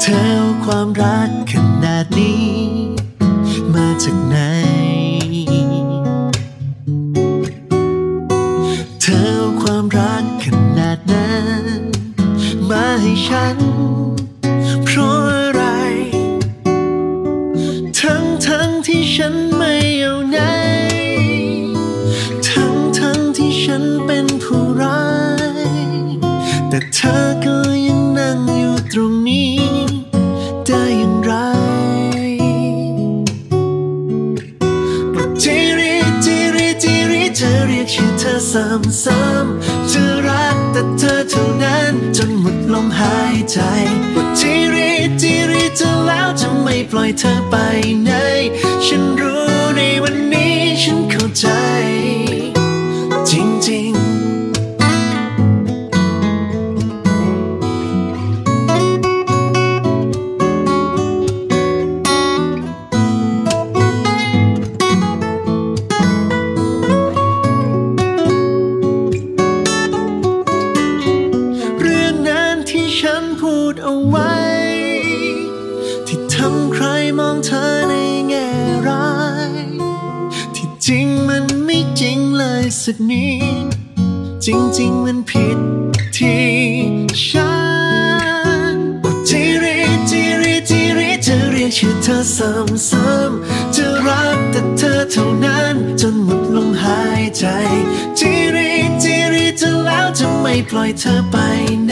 ธอเอาความรักขนาดนี้มาจากไหนเธอเอาความรักขนาดนั้นมาให้ฉันเพราะอะไรทั้งที่ฉันไม่เอาไหนทั้งที่ฉันเป็นผู้ร้ายแต่เธอก็ยังนั่งอยู่ตรงนี้ได้อย่างไรจีรีจีรีจีรีเธอเรียกชื่อเธอซ้ำๆจะรักแต่เธอเท่านั้นจนหมดลมหายใจจีรีจีรีเธอแล้วจะไม่ปล่อยเธอไปไหนฉันรู้ในวันนี้ฉันเข้าใจจริงๆฉันพูดเอาไว้ที่ทำใครมองเธอในแง่ร้ายที่จริงมันไม่จริงเลยสักนิดจริงมันผิดที่ฉันจีรีจีรีจีรีจะเรียกชื่อเธอซ้ำๆจะรักแต่เธอเท่านั้นจนหมดลมหายใจจีรีจีรีจะแล้วจะไม่ปล่อยเธอไป